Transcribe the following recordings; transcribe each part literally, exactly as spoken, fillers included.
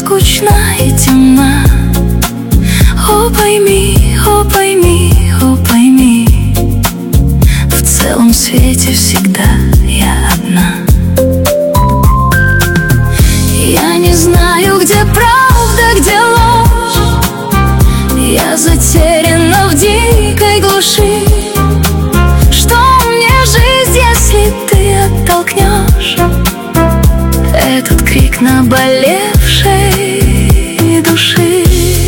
скучна и темна. О, пойми, о, пойми, о, пойми, в целом свете всегда я одна. Я не знаю, где правда, где ложь. Я затеряна в дикой глуши. Что мне жизнь, если ты оттолкнешь этот крик наболевшей души?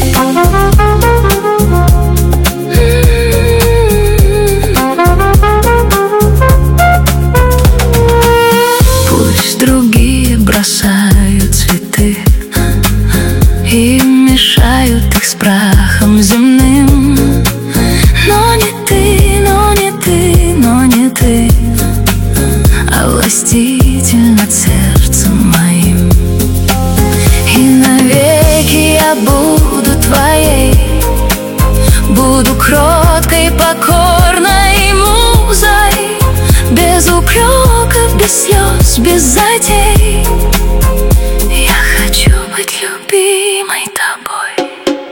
Пусть другие бросают цветы и мешают их с прахом земным, но не ты, но не ты, но не ты, а властитель над сердцем моим. И навеки я буду твоей, буду кроткой, покорной музой, без упреков, без слез, без затей. Я хочу быть любимой тобой.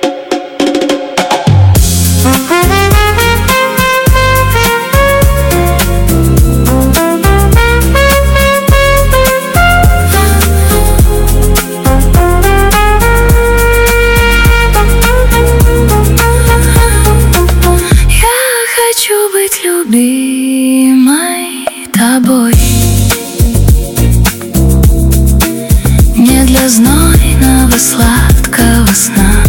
Хочу быть любимой тобой. Не для знойного сладкого сна,